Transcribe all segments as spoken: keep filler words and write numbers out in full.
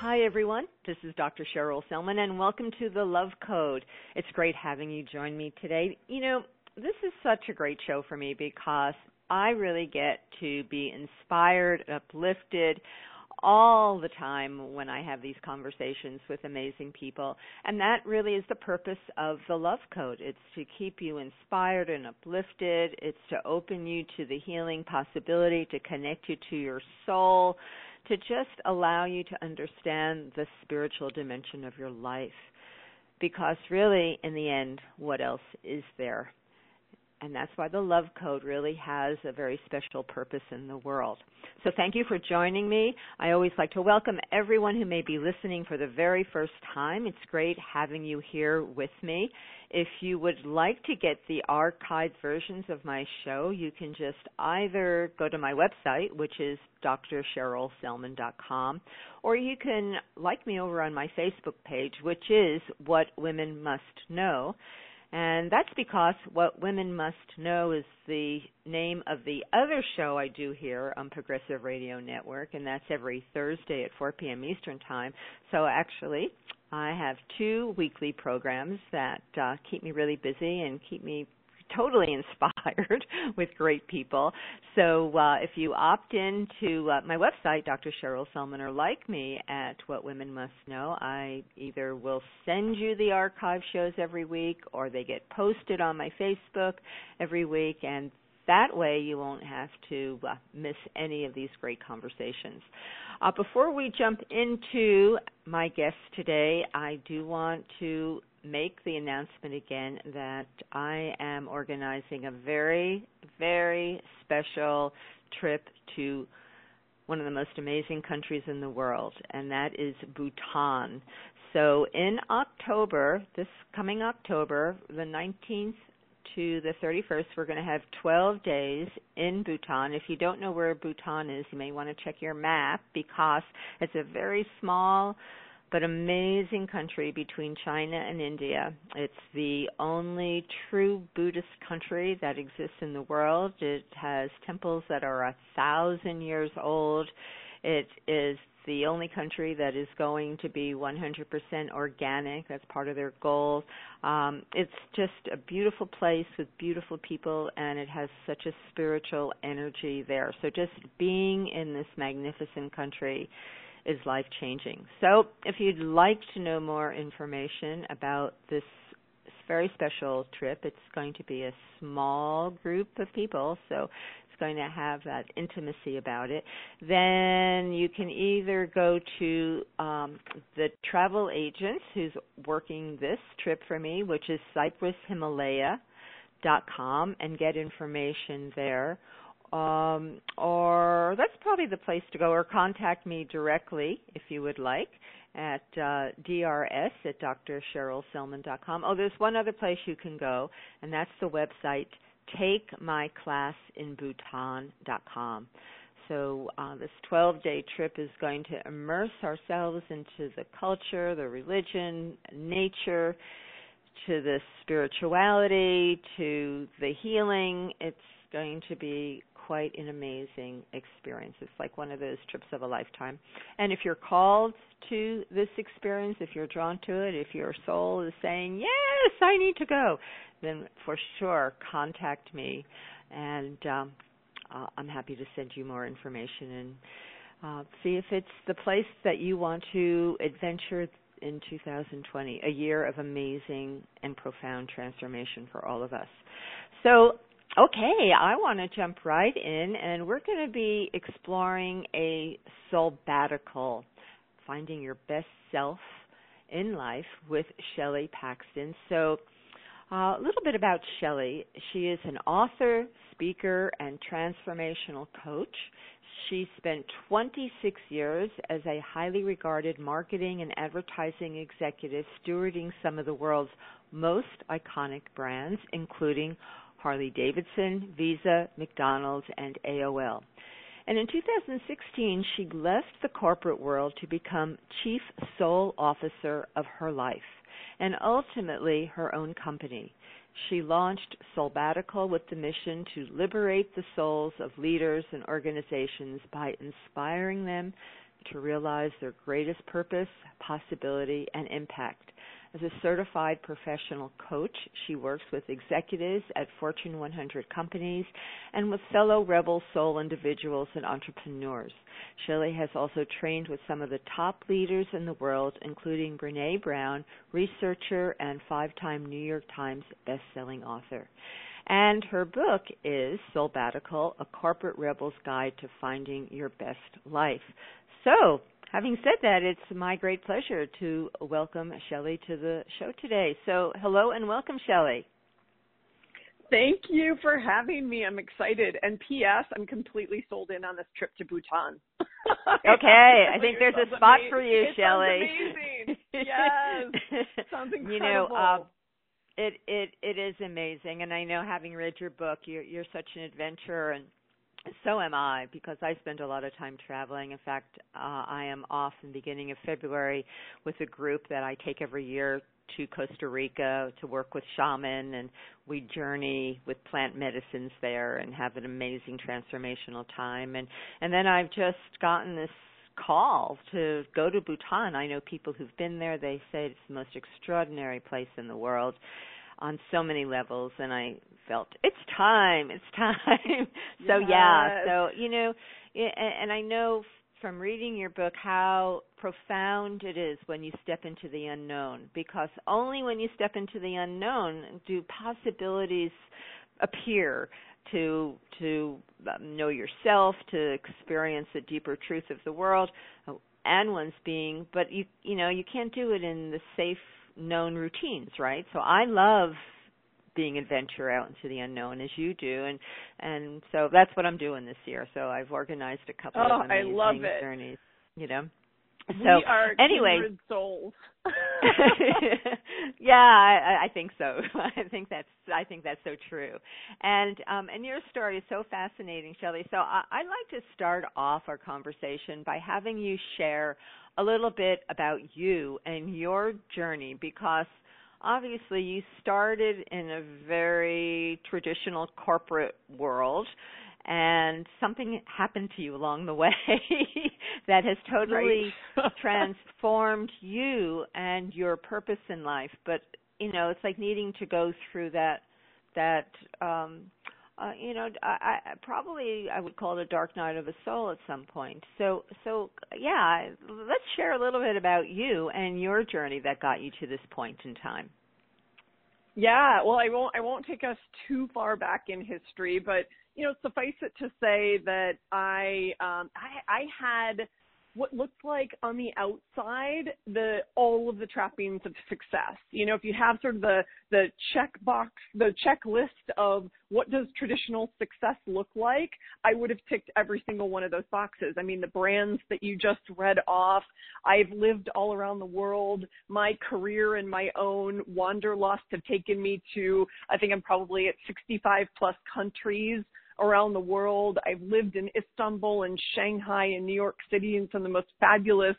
Hi, everyone. This is Doctor Cheryl Selman, and welcome to The Love Code. It's great having you join me today. You know, this is such a great show for me because I really get to be inspired, uplifted all the time when I have these conversations with amazing people. And that really is the purpose of The Love Code. It's to keep you inspired and uplifted. It's to open you to the healing possibility, to connect you to your soul, to just allow you to understand the spiritual dimension of your life. Because really, in the end, what else is there? And that's why the Love Code really has a very special purpose in the world. So thank you for joining me. I always like to welcome everyone who may be listening for the very first time. It's great having you here with me. If you would like to get the archived versions of my show, you can just either go to my website, which is d r cheryl selman dot com, or you can like me over on my Facebook page, which is What Women Must Know. And that's because What Women Must Know is the name of the other show I do here on Progressive Radio Network, and that's every Thursday at four p.m. Eastern Time. So actually, I have two weekly programs that uh, keep me really busy and keep me totally inspired with great people. So uh, if you opt in to uh, my website, Doctor Cheryl Selman, or like me at What Women Must Know, I either will send you the archive shows every week or they get posted on my Facebook every week, and that way you won't have to uh, miss any of these great conversations. Uh, before we jump into my guest today, I do want to make the announcement again that I am organizing a very, very special trip to one of the most amazing countries in the world, and that is Bhutan. So in October, this coming October, the nineteenth to the thirty-first, we're going to have twelve days in Bhutan. If you don't know where Bhutan is, you may want to check your map because it's a very small but amazing country between China and India. It's the only true Buddhist country that exists in the world. It has temples that are a thousand years old. It is the only country that is going to be one hundred percent organic. That's part of their goal. Um, it's just a beautiful place with beautiful people, and it has such a spiritual energy there. So just being in this magnificent country is life-changing. So if you'd like to know more information about this very special trip, it's going to be a small group of people, so it's going to have that intimacy about it. Then you can either go to um, the travel agent who's working this trip for me, which is cypress himalaya dot com, and get information there. Um, or that's probably the place to go, or contact me directly if you would like at uh, D R S at d r cheryl selman dot com. Oh, there's one other place you can go, and that's the website take my class in bhutan dot com. So uh, this twelve-day trip is going to immerse ourselves into the culture, the religion, nature, to the spirituality, to the healing. It's going to be quite an amazing experience. It's like one of those trips of a lifetime. And if you're called to this experience, if you're drawn to it, if your soul is saying, yes, I need to go, then for sure contact me, and um, uh, I'm happy to send you more information and uh, see if it's the place that you want to adventure in two thousand twenty, a year of amazing and profound transformation for all of us. So okay, I want to jump right in, and we're going to be exploring a soulbatical, finding your best self in life with Shelley Paxton. So uh, a little bit about Shelley. She is an author, speaker, and transformational coach. She spent twenty-six years as a highly regarded marketing and advertising executive stewarding some of the world's most iconic brands, including Harley-Davidson, Visa, McDonald's, and A O L. And in two thousand sixteen, she left the corporate world to become Chief Soul Officer of her life and ultimately her own company. She launched Soulbatical with the mission to liberate the souls of leaders and organizations by inspiring them to realize their greatest purpose, possibility, and impact. As a certified professional coach, she works with executives at Fortune one hundred companies and with fellow rebel soul individuals and entrepreneurs. Shelley has also trained with some of the top leaders in the world, including Brené Brown, researcher and five-time New York Times best-selling author. And her book is Soulbatical, A Corporate Rebel's Guide to Finding Your Best Life. So, having said that, it's my great pleasure to welcome Shelley to the show today. So, hello and welcome, Shelley. Thank you for having me. I'm excited. And P S, I'm completely sold in on this trip to Bhutan. Okay, I think there's a spot for you, it Shelley. Sounds amazing. Yes, sounds incredible. You know, uh, it it it is amazing, and I know, having read your book, you're you're such an adventurer, and so am I, because I spend a lot of time traveling. In fact, uh, I am off in the beginning of February with a group that I take every year to Costa Rica to work with shaman, and we journey with plant medicines there and have an amazing transformational time. And, and then I've just gotten this call to go to Bhutan. I know people who've been there. They say it's the most extraordinary place in the world on so many levels, and I felt it's time, it's time. So yes. yeah, so, you know, and I know from reading your book how profound it is when you step into the unknown, because only when you step into the unknown do possibilities appear to to know yourself, to experience the deeper truth of the world and one's being. But you you know you can't do it in the safe, known routines, right? So I love being adventure out into the unknown, as you do, and and so that's what I'm doing this year. So I've organized a couple oh, of amazing I love it. journeys, you know. We so are anyway, kindred souls. yeah, I, I think so. I think that's I think that's so true. And um, and your story is so fascinating, Shelley. So I, I'd like to start off our conversation by having you share a little bit about you and your journey, because obviously you started in a very traditional corporate world, and something happened to you along the way that has totally right. transformed you and your purpose in life. But, you know, it's like needing to go through that, that um, uh, you know, I, I, probably I would call it a dark night of the soul at some point. So, so yeah, let's share a little bit about you and your journey that got you to this point in time. Yeah, well, I won't I won't take us too far back in history, but you know, suffice it to say that I um, I, I had what looked like on the outside the all of the trappings of success. You know, if you have sort of the the check box, the checklist of what does traditional success look like, I would have ticked every single one of those boxes. I mean, the brands that you just read off, I've lived all around the world. My career and my own wanderlust have taken me to, I think I'm probably at sixty-five plus countries around the world. I've lived in Istanbul and Shanghai and New York City, and some of the most fabulous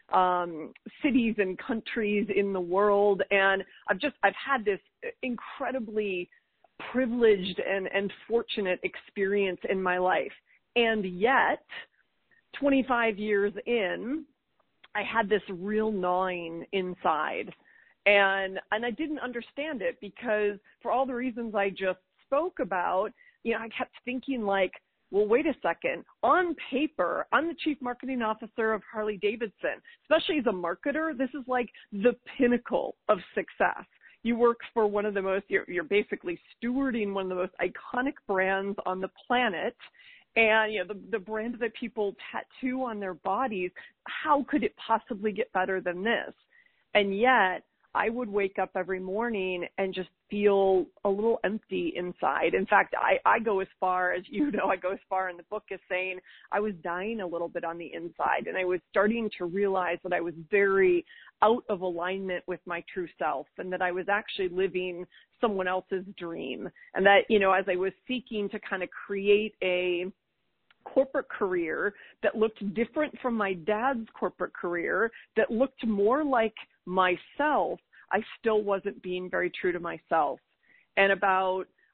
um, cities and countries in the world. And I've just, I've had this incredibly privileged and, and fortunate experience in my life. And yet, twenty-five years in, I had this real gnawing inside. And, and I didn't understand it, because for all the reasons I just spoke about, you know, I kept thinking like, well, wait a second. On paper, I'm the chief marketing officer of Harley Davidson. Especially as a marketer, this is like the pinnacle of success. You work for one of the most, you're, you're basically stewarding one of the most iconic brands on the planet. And, you know, the, the brand that people tattoo on their bodies. How could it possibly get better than this? And yet, I would wake up every morning and just feel a little empty inside. In fact, I, I go as far as, you know, I go as far in the book as saying I was dying a little bit on the inside, and I was starting to realize that I was very out of alignment with my true self, and that I was actually living someone else's dream. And that, you know, as I was seeking to kind of create a corporate career that looked different from my dad's corporate career, that looked more like myself, I still wasn't being very true to myself. And about,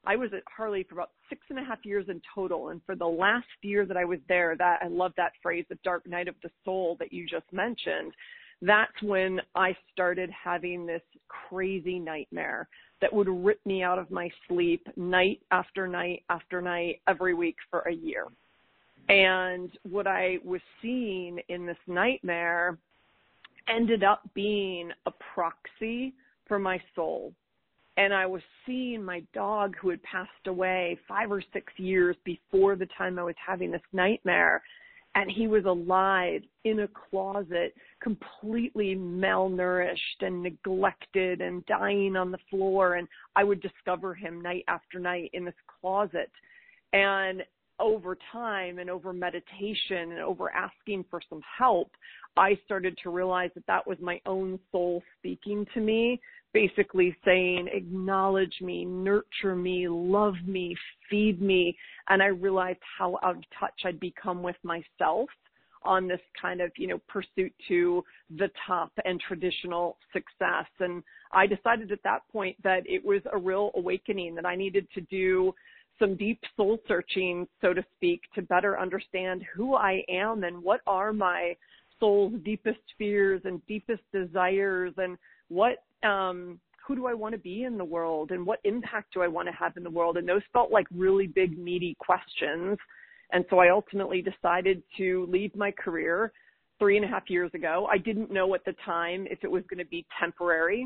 I was at Harley for about six and a half years in total. And for the last year that I was there, that I love that phrase, the dark night of the soul that you just mentioned. That's when I started having this crazy nightmare that would rip me out of my sleep night after night after night, every week for a year. And what I was seeing in this nightmare ended up being a proxy for my soul. And I was seeing my dog, who had passed away five or six years before the time I was having this nightmare. And he was alive in a closet, completely malnourished and neglected and dying on the floor. And I would discover him night after night in this closet. And over time and over meditation and over asking for some help, I started to realize that that was my own soul speaking to me, basically saying, acknowledge me, nurture me, love me, feed me. And I realized how out of touch I'd become with myself on this kind of, you know, pursuit to the top and traditional success. And I decided at that point that it was a real awakening, that I needed to do some deep soul searching, so to speak, to better understand who I am and what are my soul's deepest fears and deepest desires, and what, um, who do I want to be in the world, and what impact do I want to have in the world? And those felt like really big, meaty questions. And so I ultimately decided to leave my career three and a half years ago. I didn't know at the time if it was going to be temporary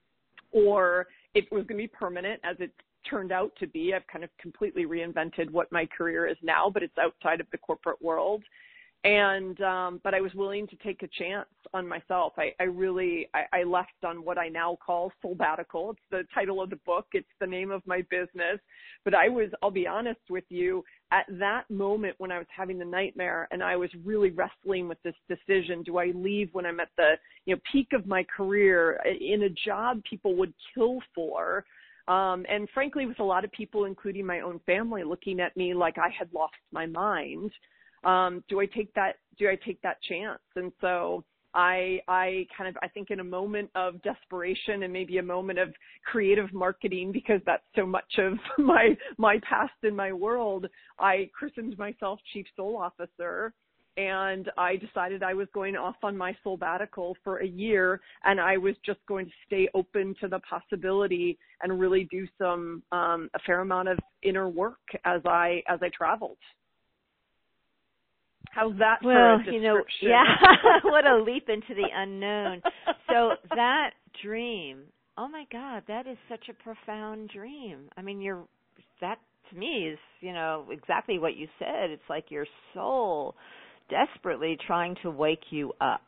or if it was going to be permanent, as it turned out to be. I've kind of completely reinvented what my career is now, but it's outside of the corporate world. And, um, but I was willing to take a chance on myself. I, I really, I, I left on what I now call Soulbatical. It's the title of the book. It's the name of my business. But I was, I'll be honest with you, at that moment when I was having the nightmare and I was really wrestling with this decision, do I leave when I'm at the, you know, peak of my career in a job people would kill for? Um, and frankly, with a lot of people, including my own family, looking at me like I had lost my mind. Um, do I take that, do I take that chance? And so I, I kind of, I think in a moment of desperation and maybe a moment of creative marketing, because that's so much of my, my past in my world, I christened myself Chief Soul Officer. And I decided I was going off on my Soulbatical for a year, and I was just going to stay open to the possibility and really do some, um, a fair amount of inner work as I, as I traveled. How's that for well, a description? You know, yeah, what a leap into the unknown. So that dream, oh my God, that is such a profound dream. I mean, you're, that to me is, you know, exactly what you said. It's like your soul desperately trying to wake you up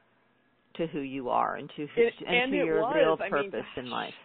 to who you are and to, it, and and to your was. real I purpose mean, in life.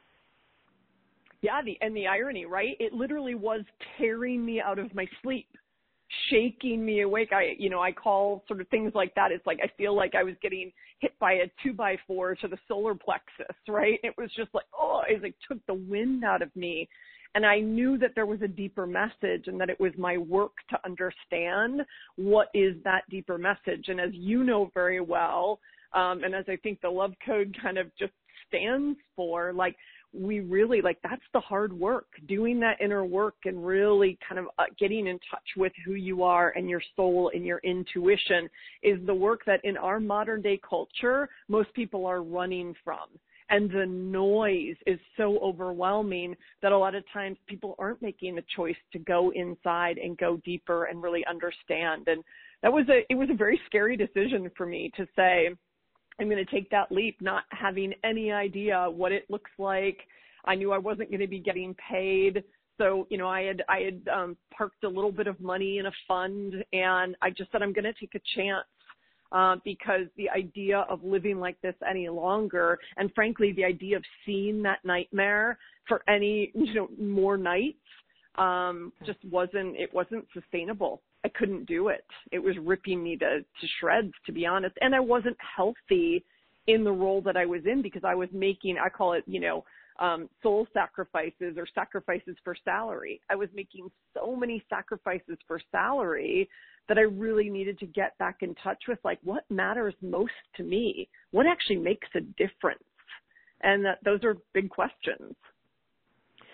Yeah, the, and the irony, right? It literally was tearing me out of my sleep, shaking me awake. I, you know, I call sort of things like that. It's like, I feel like I was getting hit by a two by four to the solar plexus, right? It was just like, oh, it like took the wind out of me. And I knew that there was a deeper message and that it was my work to understand what is that deeper message. And as you know very well, um, and as I think the Love Code kind of just stands for, like, we really, like, that's the hard work, doing that inner work and really kind of uh, getting in touch with who you are and your soul and your intuition is the work that in our modern day culture, most people are running from. And the noise is so overwhelming that a lot of times people aren't making the choice to go inside and go deeper and really understand. And that was a, it was a very scary decision for me to say, I'm going to take that leap, not having any idea what it looks like. I knew I wasn't going to be getting paid. So, you know, I had, I had um, parked a little bit of money in a fund, and I just said, I'm going to take a chance. Uh, because the idea of living like this any longer, and frankly, the idea of seeing that nightmare for any, you know, more nights, um, just wasn't, it wasn't sustainable. I couldn't do it. It was ripping me to, to shreds, to be honest. And I wasn't healthy in the role that I was in because I was making, I call it, you know, um, soul sacrifices or sacrifices for salary. I was making so many sacrifices for salary that I really needed to get back in touch with, like, what matters most to me? What actually makes a difference? And that, those are big questions.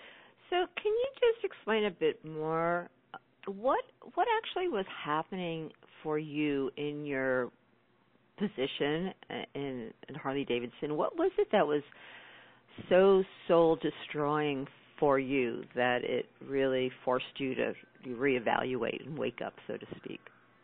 So can you just explain a bit more what what actually was happening for you in your position in, in Harley Davidson? What was it that was so soul destroying for you that it really forced you to reevaluate and wake up, so to speak?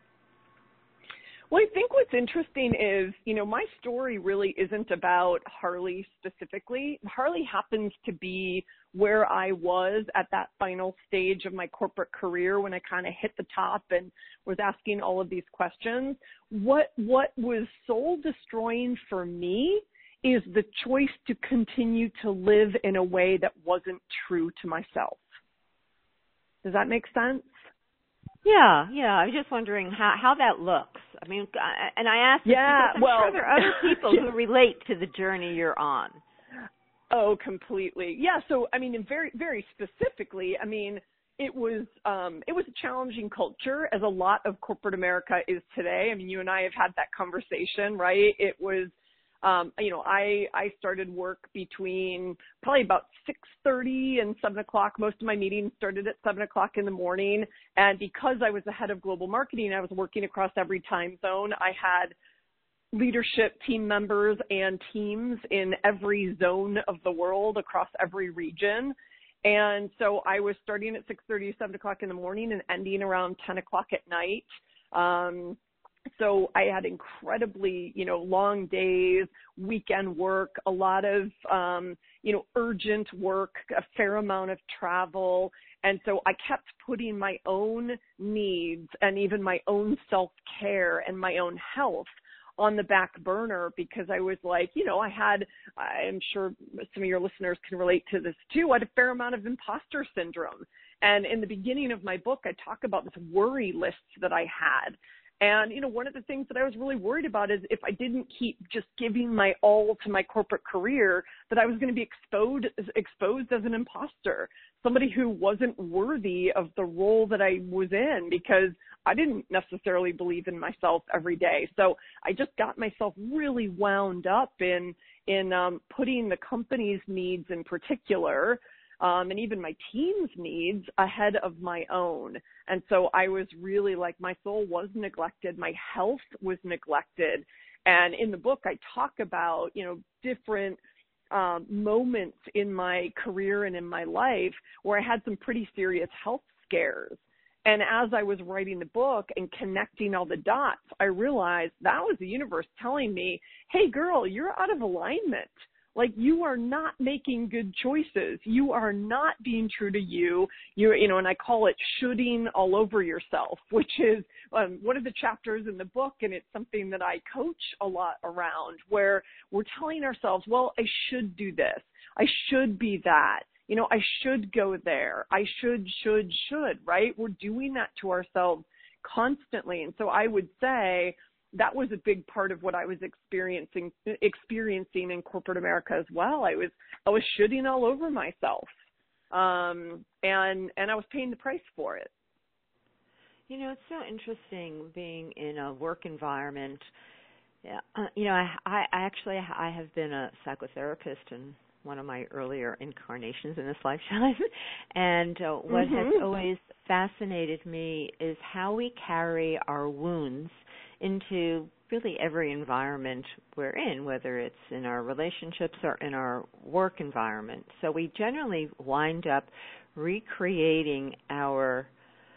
Well, I think what's interesting is, you know, my story really isn't about Harley specifically. Harley happens to be where I was at that final stage of my corporate career when I kind of hit the top and was asking all of these questions. What what was soul destroying for me is the choice to continue to live in a way that wasn't true to myself. Does that make sense? Yeah, yeah. I was just wondering how, how that looks. I mean, and I asked yeah, because I'm well, sure there are other people yeah. who relate to the journey you're on. Oh, completely. Yeah. So, I mean, very, very specifically, I mean, it was um, it was a challenging culture, as a lot of corporate America is today. I mean, you and I have had that conversation, right? It was. Um, you know, I, I started work between probably about six thirty and seven o'clock. Most of my meetings started at seven o'clock in the morning. And because I was the head of global marketing, I was working across every time zone. I had leadership team members and teams in every zone of the world across every region. And so I was starting at six thirty, seven o'clock in the morning and ending around ten o'clock at night. Um, So I had incredibly, you know, long days, weekend work, a lot of, um, you know, urgent work, a fair amount of travel. And so I kept putting my own needs and even my own self-care and my own health on the back burner because I was like, you know, I had, I'm sure some of your listeners can relate to this too, I had a fair amount of imposter syndrome. And in the beginning of my book, I talk about this worry list that I had. And, you know, one of the things that I was really worried about is if I didn't keep just giving my all to my corporate career, that I was going to be exposed, exposed as an imposter, somebody who wasn't worthy of the role that I was in because I didn't necessarily believe in myself every day. So I just got myself really wound up in, in um, putting the company's needs in particular Um, and even my team's needs ahead of my own. And so I was really like, my soul was neglected. My health was neglected. And in the book, I talk about, you know, different um, moments in my career and in my life where I had some pretty serious health scares. And as I was writing the book and connecting all the dots, I realized that was the universe telling me, hey, girl, you're out of alignment. Like, you are not making good choices. You are not being true to you. You, you know, and I call it shoulding all over yourself, which is um, one of the chapters in the book, and it's something that I coach a lot around, where we're telling ourselves, well, I should do this. I should be that. You know, I should go there. I should, should, should, right? We're doing that to ourselves constantly. And so I would say, that was a big part of what I was experiencing experiencing in corporate America as well. I was I was shooting all over myself, um, and and I was paying the price for it. You know, it's so interesting being in a work environment. Yeah, uh, you know, I, I actually I have been a psychotherapist in one of my earlier incarnations in this lifetime, and uh, what mm-hmm. has always fascinated me is how we carry our wounds into really every environment we're in, whether it's in our relationships or in our work environment. So we generally wind up recreating our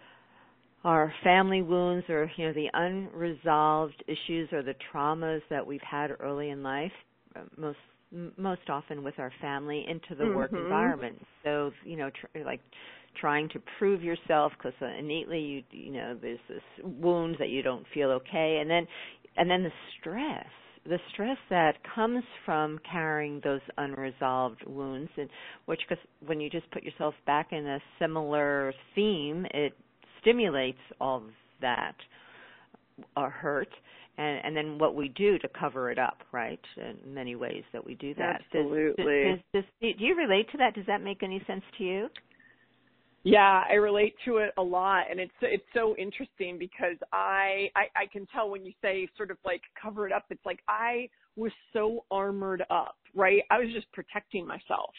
our family wounds or, you know, the unresolved issues or the traumas that we've had early in life, most most often with our family, into the mm-hmm. work environment. So, you know, tr- like trying to prove yourself because uh, innately you you know there's this wound that you don't feel okay, and then and then the stress the stress that comes from carrying those unresolved wounds, and which, because when you just put yourself back in a similar theme, it stimulates all of that uh, hurt, and and then what we do to cover it up, right? In many ways that we do that. Absolutely. Does, does, does, do you relate to that? Does that make any sense to you? Yeah, I relate to it a lot, and it's it's so interesting because I, I I can tell when you say sort of like cover it up, it's like I was so armored up, right? I was just protecting myself.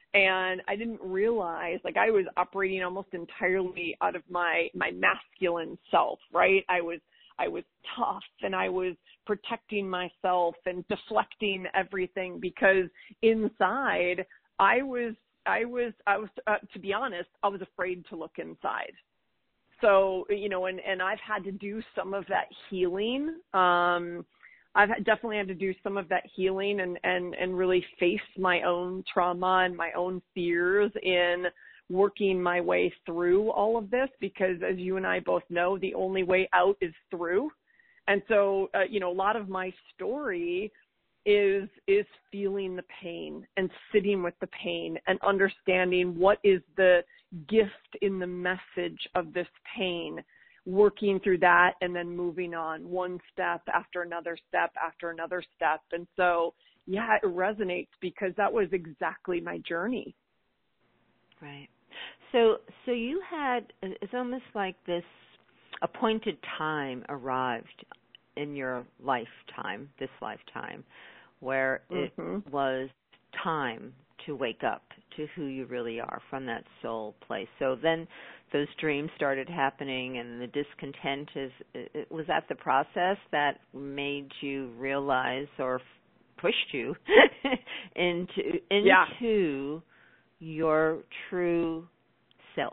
And I didn't realize, like, I was operating almost entirely out of my, my masculine self, right? I was, I was tough, and I was protecting myself and deflecting everything, because inside I was, I was, I was, uh, to be honest, I was afraid to look inside. So, you know, and, and I've had to do some of that healing. Um, I've definitely had to do some of that healing and, and, and really face my own trauma and my own fears in working my way through all of this, because as you and I both know, the only way out is through. And so, uh, you know, a lot of my story is, is feeling the pain and sitting with the pain and understanding what is the gift in the message of this pain, working through that and then moving on one step after another step after another step. And so, yeah, it resonates because that was exactly my journey. Right. So, so you had, it's almost like this appointed time arrived in your lifetime, this lifetime, where it mm-hmm. was time to wake up to who you really are from that soul place. So then those dreams started happening, and the discontent is, it, was that the process that made you realize or pushed you into into yeah. your true self?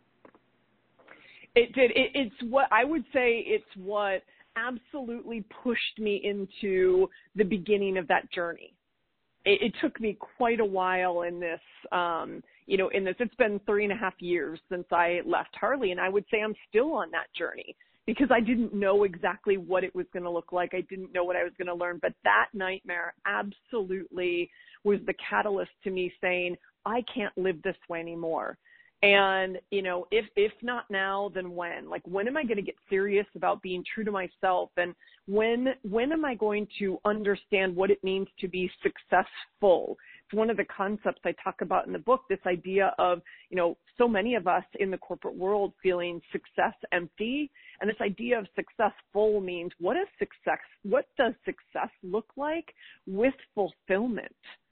It did. It, it's what I would say. It's what absolutely pushed me into the beginning of that journey. It, it took me quite a while in this, um, you know, in this, it's been three and a half years since I left Harley, and I would say I'm still on that journey because I didn't know exactly what it was going to look like. I didn't know what I was going to learn, but that nightmare absolutely was the catalyst to me saying, I can't live this way anymore. And, you know, if, if not now, then when? Like, when am I going to get serious about being true to myself? And when, when am I going to understand what it means to be successful? It's one of the concepts I talk about in the book, this idea of, you know, so many of us in the corporate world feeling success empty. And this idea of successful means what is success? What does success look like with fulfillment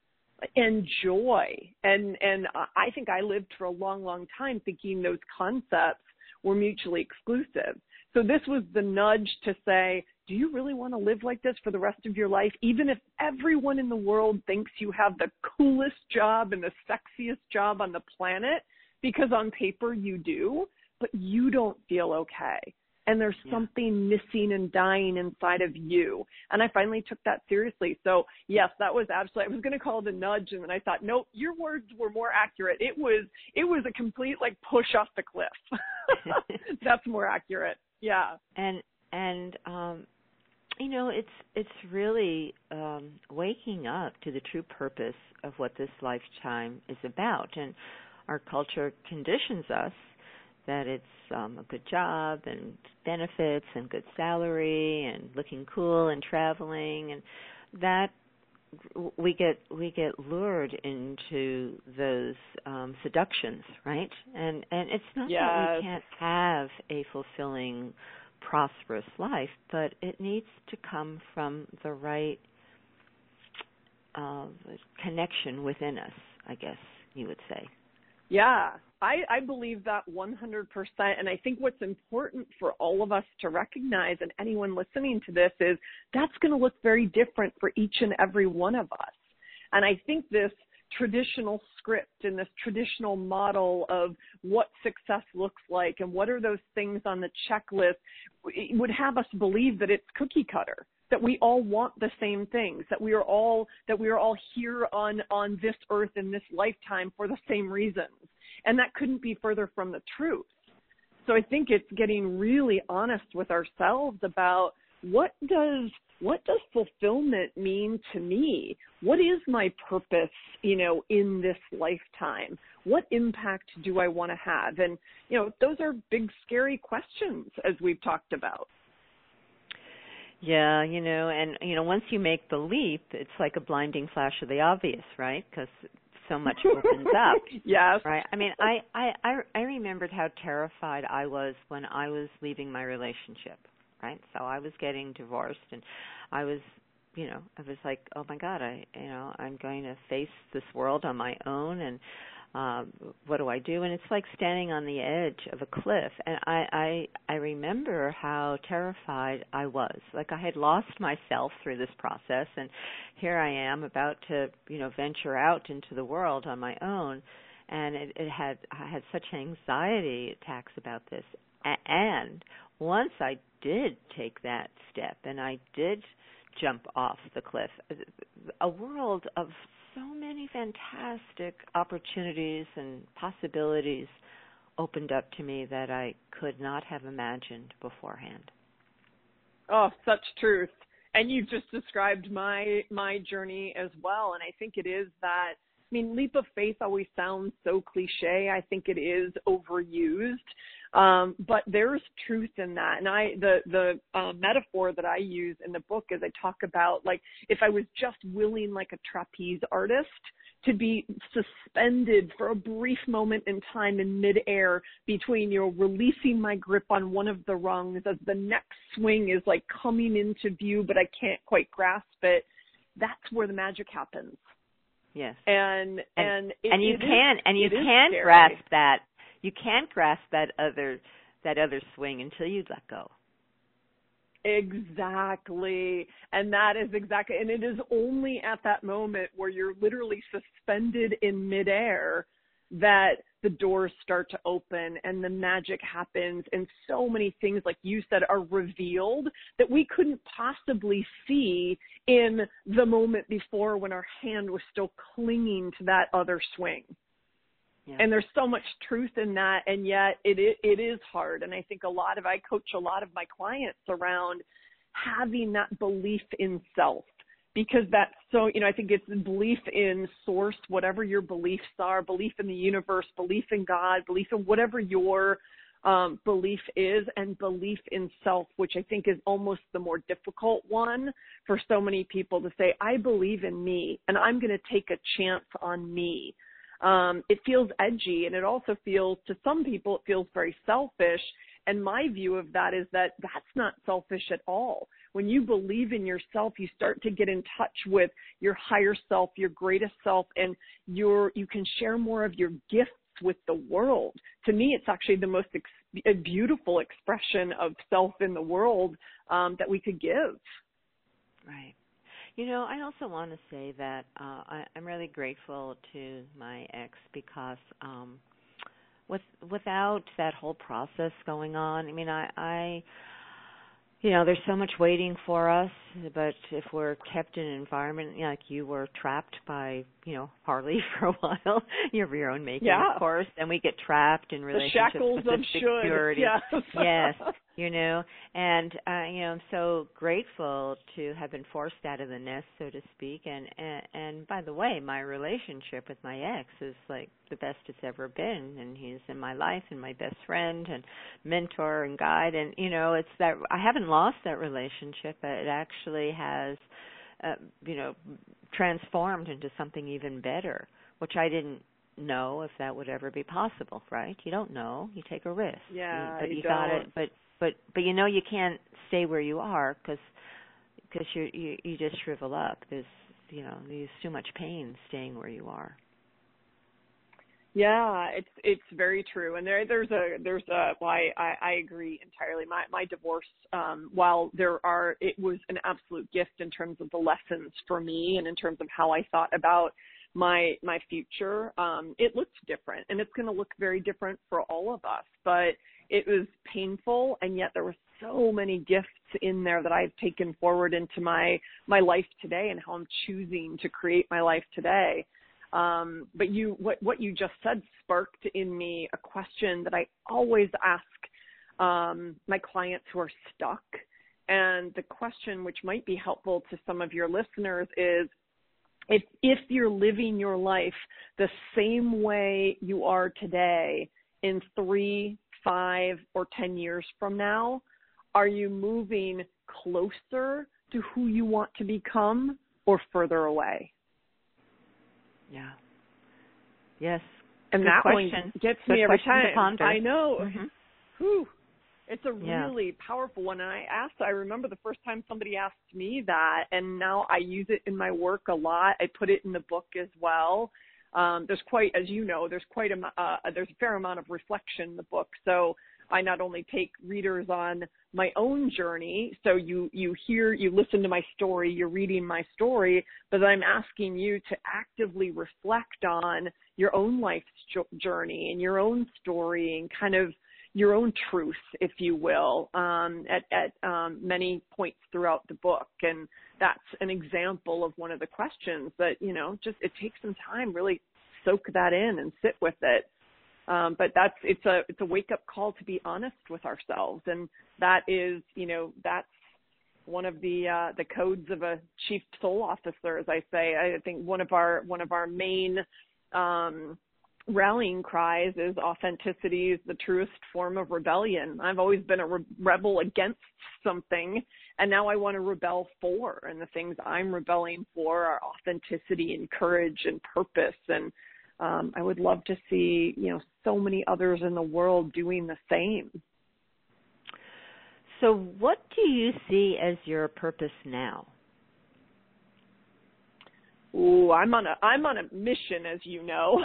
and joy? And, and I think I lived for a long, long time thinking those concepts were mutually exclusive. So this was the nudge to say, do you really want to live like this for the rest of your life? Even if everyone in the world thinks you have the coolest job and the sexiest job on the planet, because on paper you do, but you don't feel okay. And there's yeah. something missing and dying inside of you. And I finally took that seriously. So yes, that was absolutely, I was going to call it a nudge. And then I thought, nope, your words were more accurate. It was, it was a complete like push off the cliff. That's more accurate. Yeah. And, and, um, you know, it's, it's really, um, waking up to the true purpose of what this lifetime is about. And our culture conditions us that it's um, a good job and benefits and good salary and looking cool and traveling, and that we get we get lured into those um, seductions, right? And and it's not yes. that we can't have a fulfilling, prosperous life, but it needs to come from the right uh, connection within us, I guess you would say. Yeah, I, I believe that one hundred percent. And I think what's important for all of us to recognize, and anyone listening to this, is that's going to look very different for each and every one of us. And I think this traditional script and this traditional model of what success looks like and what are those things on the checklist would have us believe that it's cookie cutter, that we all want the same things, that we are all that we are all here on, on this earth in this lifetime for the same reasons. And that couldn't be further from the truth. So I think it's getting really honest with ourselves about what does what does fulfillment mean to me? What is my purpose, you know, in this lifetime? What impact do I want to have? And, you know, those are big, scary questions, as we've talked about. Yeah, you know, and, you know, once you make the leap, it's like a blinding flash of the obvious, right? Because so much opens up. Yes. Right. I mean, I, I, I, I remembered how terrified I was when I was leaving my relationship, right? So I was getting divorced, and I was you know, I was like, oh my God, I, you know, I'm going to face this world on my own, and um, what do I do? And it's like standing on the edge of a cliff. And I, I, I remember how terrified I was. Like I had lost myself through this process, and here I am about to, you know, venture out into the world on my own. And it, it had, I had such anxiety attacks about this. A- and once I did take that step, and I did jump off the cliff, a world of so many fantastic opportunities and possibilities opened up to me that I could not have imagined beforehand. Oh, such truth. And you've just described my my journey as well. And I think it is that, I mean, leap of faith always sounds so cliche. I think it is overused. Um, but there's truth in that. And I, the, the uh, metaphor that I use in the book is I talk about, like, if I was just willing, like a trapeze artist, to be suspended for a brief moment in time in midair between, you know, releasing my grip on one of the rungs as the next swing is like coming into view, but I can't quite grasp it. That's where the magic happens. Yes. And, and, and, it, and you it can, is, and you can't scary. grasp that. You can't grasp that other, that other swing until you let go. Exactly. And that is exactly, and it is only at that moment where you're literally suspended in midair that the doors start to open and the magic happens, and so many things, like you said, are revealed that we couldn't possibly see in the moment before when our hand was still clinging to that other swing. Yeah. And there's so much truth in that, and yet it, it it is hard. And I think a lot of, I coach a lot of my clients around having that belief in self, because that's so, you know, I think it's belief in source, whatever your beliefs are, belief in the universe, belief in God, belief in whatever your um, belief is, and belief in self, which I think is almost the more difficult one for so many people to say, I believe in me, and I'm going to take a chance on me. Um, it feels edgy, and it also feels, to some people, it feels very selfish. And my view of that is that that's not selfish at all. When you believe in yourself, you start to get in touch with your higher self, your greatest self, and your, you can share more of your gifts with the world. To me, it's actually the most ex- a beautiful expression of self in the world um, that we could give. Right. You know, I also want to say that uh, I, I'm really grateful to my ex, because um, with without that whole process going on, I mean, I, I, you know, there's so much waiting for us, but if we're kept in an environment, you know, like you were trapped by, you know, Harley for a while, you're your own making, yeah. of course, and we get trapped in relationships the shackles with of security. Should. Yes. Yes. You know, and, uh, you know, I'm so grateful to have been forced out of the nest, so to speak. And, and, and by the way, my relationship with my ex is like the best it's ever been. And he's in my life and my best friend and mentor and guide. And, you know, it's that I haven't lost that relationship. It actually has, uh, you know, transformed into something even better, which I didn't know if that would ever be possible, right? You don't know. You take a risk. Yeah, you, but you, you don't. got it. But but but you know you can't stay where you are, because because you you you just shrivel up. There's you know there's too much pain staying where you are. Yeah, it's it's very true, and there there's a there's a well, I, I, I agree entirely. My my divorce, um, while there are, it was an absolute gift in terms of the lessons for me, and in terms of how I thought about my my future. Um, it looks different, and it's going to look very different for all of us. But it was painful, and yet there were so many gifts in there that I've taken forward into my my life today, and how I'm choosing to create my life today. Um, but you, what, what you just said sparked in me a question that I always ask um, my clients who are stuck. And the question, which might be helpful to some of your listeners, is if, if you're living your life the same way you are today in three, five, or ten years from now, are you moving closer to who you want to become or further away? Yeah. Yes. And Good that question. one gets Good me every question to time. ponder. I know. Mm-hmm. Whew. It's a Yeah. really powerful one. And I asked, I remember the first time somebody asked me that, and now I use it in my work a lot. I put it in the book as well. Um, there's quite, as you know, there's quite a, uh, there's a fair amount of reflection in the book. So I not only take readers on my own journey, so you, you hear, you listen to my story, you're reading my story, but I'm asking you to actively reflect on your own life journey and your own story and kind of your own truth, if you will, um, at, at um, many points throughout the book. And that's an example of one of the questions that, you know, just it takes some time, really soak that in and sit with it. Um, but that's, it's a, it's a wake up call to be honest with ourselves. And that is, you know, that's one of the, uh, the codes of a chief soul officer, as I say. I think one of our, one of our main, um, rallying cries is authenticity is the truest form of rebellion. I've always been a re- rebel against something, and now I want to rebel for. And the things I'm rebelling for are authenticity and courage and purpose. And um, I would love to see, you know, so many others in the world doing the same. So what do you see as your purpose now? Ooh, I'm on a I'm on a mission, as you know.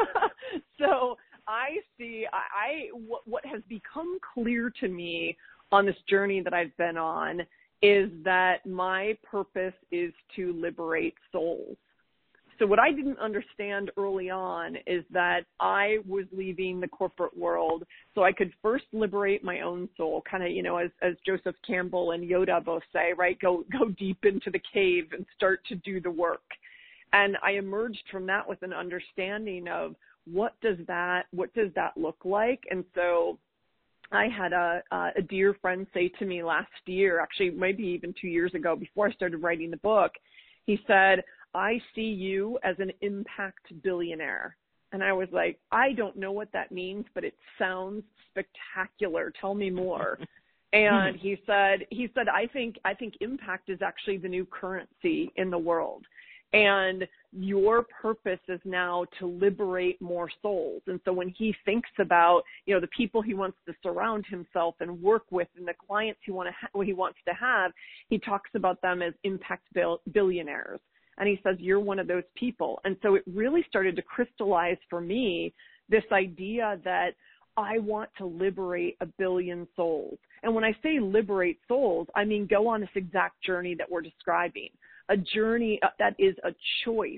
So I see I, I what, what has become clear to me on this journey that I've been on is that my purpose is to liberate souls. So what I didn't understand early on is that I was leaving the corporate world so I could first liberate my own soul, kind of, you know, as, as Joseph Campbell and Yoda both say, right? Go, go deep into the cave and start to do the work. And I emerged from that with an understanding of what does that, what does that look like? And so I had a, a dear friend say to me last year, actually maybe even two years ago before I started writing the book, he said, I see you as an impact billionaire. And I was like, I don't know what that means, but it sounds spectacular. Tell me more. And he said, he said, I think, I think impact is actually the new currency in the world. And your purpose is now to liberate more souls. And so when he thinks about, you know, the people he wants to surround himself and work with and the clients he, want to ha- he wants to have, he talks about them as impact bill- billionaires. And he says, you're one of those people. And so it really started to crystallize for me this idea that I want to liberate a billion souls. And when I say liberate souls, I mean go on this exact journey that we're describing. A journey that is a choice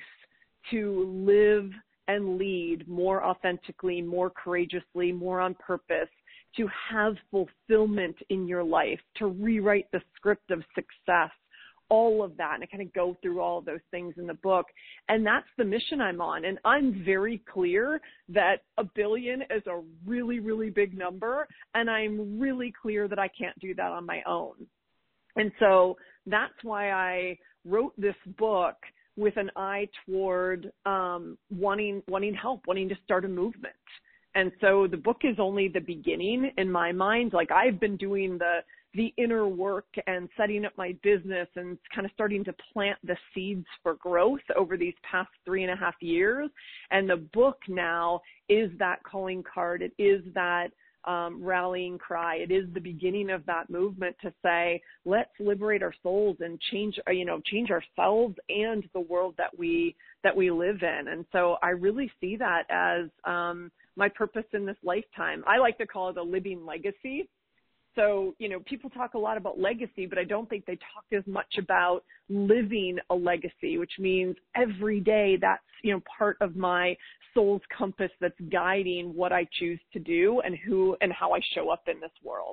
to live and lead more authentically, more courageously, more on purpose, to have fulfillment in your life, to rewrite the script of success, all of that. And I kind of go through all of those things in the book. And that's the mission I'm on. And I'm very clear that a billion is a really, really big number. And I'm really clear that I can't do that on my own. And so that's why I wrote this book with an eye toward um, wanting wanting help, wanting to start a movement. And so the book is only the beginning in my mind. Like I've been doing the the inner work and setting up my business and kind of starting to plant the seeds for growth over these past three and a half years. And the book now is that calling card. It is that Um, rallying cry. It is the beginning of that movement to say, let's liberate our souls and change, you know, change ourselves and the world that we, that we live in. And so I really see that as, um, my purpose in this lifetime. I like to call it a living legacy. So, you know, people talk a lot about legacy, but I don't think they talk as much about living a legacy, which means every day that's, you know, part of my soul's compass that's guiding what I choose to do and who and how I show up in this world.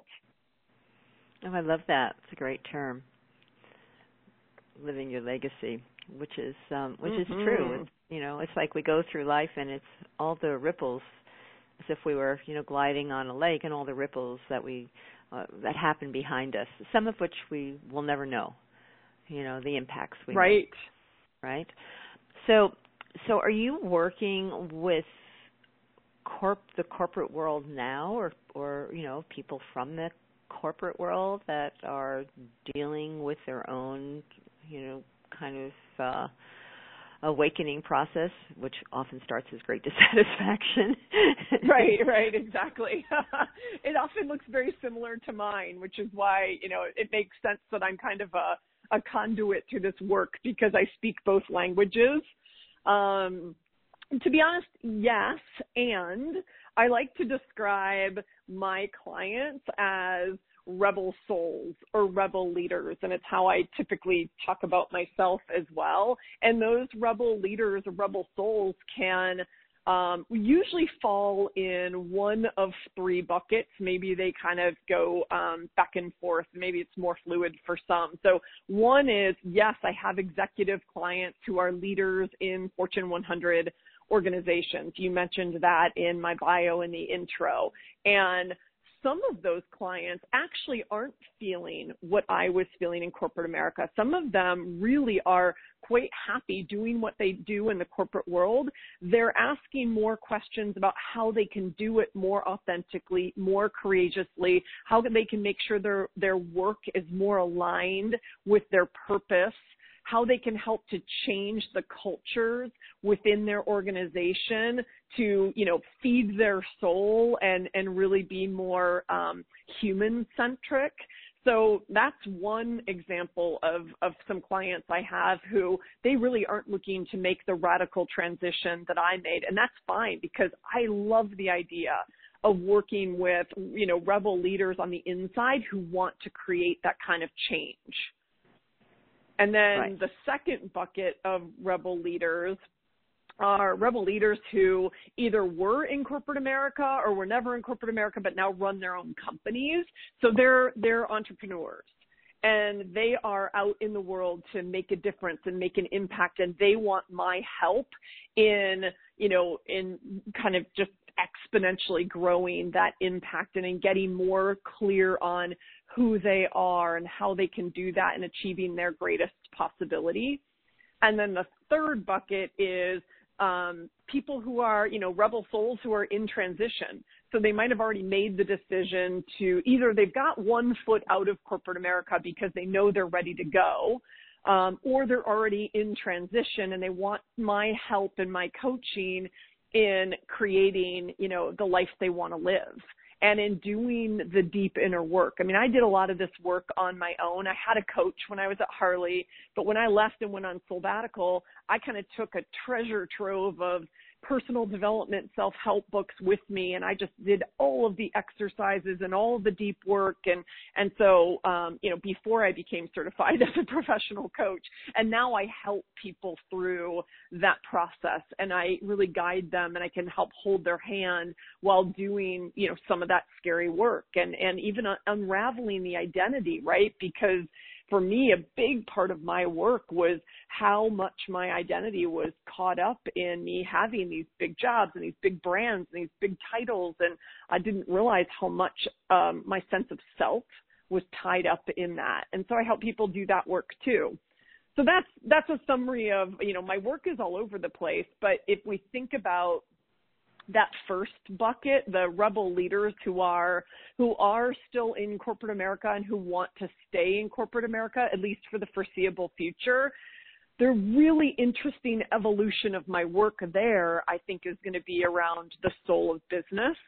Oh, I love that. It's a great term. Living your legacy, which is um, which Mm-hmm. is true. It's, you know, it's like we go through life and it's all the ripples, as if we were, you know, gliding on a lake, and all the ripples that we uh, that happen behind us. Some of which we will never know. You know, the impacts we right, make, right. So, so are you working with corp the corporate world now, or or you know, people from the corporate world that are dealing with their own, you know, kind of uh, awakening process, which often starts as great dissatisfaction. Right, right, exactly. It often looks very similar to mine, which is why, you know, it makes sense that I'm kind of a, a conduit to this work because I speak both languages. Um, to be honest, yes, and I like to describe my clients as rebel souls or rebel leaders, and it's how I typically talk about myself as well. And those rebel leaders or rebel souls can um, usually fall in one of three buckets. Maybe they kind of go um, back and forth. Maybe it's more fluid for some. So one is, yes, I have executive clients who are leaders in Fortune one hundred organizations. You mentioned that in my bio in the intro. And some of those clients actually aren't feeling what I was feeling in corporate America. Some of them really are quite happy doing what they do in the corporate world. They're asking more questions about how they can do it more authentically, more courageously, how they can make sure their, their work is more aligned with their purpose, how they can help to change the cultures within their organization to, you know, feed their soul and, and really be more um, human-centric. So that's one example of, of some clients I have who they really aren't looking to make the radical transition that I made. And that's fine because I love the idea of working with, you know, rebel leaders on the inside who want to create that kind of change. And then right. the second bucket of rebel leaders are rebel leaders who either were in corporate America or were never in corporate America but now run their own companies. So they're they're entrepreneurs. And they are out in the world to make a difference and make an impact. And they want my help in, you know, in kind of just exponentially growing that impact and in getting more clear on who they are and how they can do that and achieving their greatest possibility. And then the third bucket is um, people who are, you know, rebel souls who are in transition. So they might have already made the decision to either they've got one foot out of corporate America because they know they're ready to go, um, or they're already in transition and they want my help and my coaching in creating, you know, the life they want to live and in doing the deep inner work. I mean, I did a lot of this work on my own. I had a coach when I was at Harley, but when I left and went on sabbatical, I kind of took a treasure trove of personal development, self-help books with me, and I just did all of the exercises and all of the deep work. And, and so, um, you know, before I became certified as a professional coach, and now I help people through that process, and I really guide them, and I can help hold their hand while doing, you know, some of that scary work and, and even unraveling the identity, right? Because for me, a big part of my work was how much my identity was caught up in me having these big jobs and these big brands and these big titles. And I didn't realize how much um, my sense of self was tied up in that. And so I help people do that work too. So that's, that's a summary of, you know, my work is all over the place. But if we think about that first bucket, the rebel leaders who are who are still in corporate America and who want to stay in corporate America, at least for the foreseeable future, the really interesting evolution of my work there, I think, is going to be around the soul of business.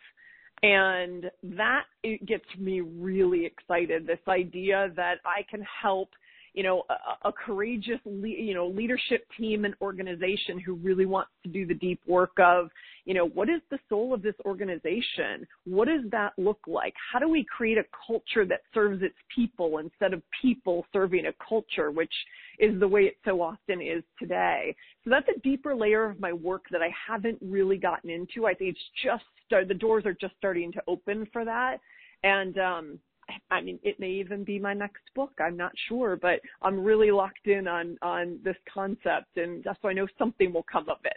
And that it gets me really excited, this idea that I can help, you know, a, a courageous, le- you know, leadership team and organization who really wants to do the deep work of, you know, what is the soul of this organization? What does that look like? How do we create a culture that serves its people instead of people serving a culture, which is the way it so often is today? So that's a deeper layer of my work that I haven't really gotten into. I think it's just, start, the doors are just starting to open for that. And, um, I mean, it may even be my next book. I'm not sure, but I'm really locked in on, on this concept, and just so I know something will come of it.